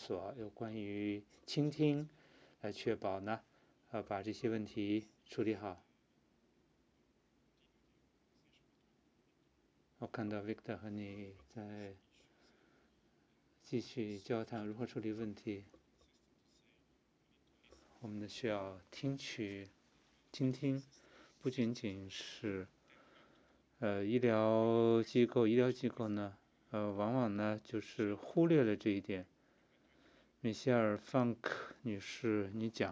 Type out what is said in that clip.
索有关于倾听，来确保呢，把这些问题处理好。我看到 Victor 和你在继续交谈如何处理问题。我们需要倾听，不仅仅是医疗机构呢，往往呢就是忽略了这一点。米歇尔·范克女士，你讲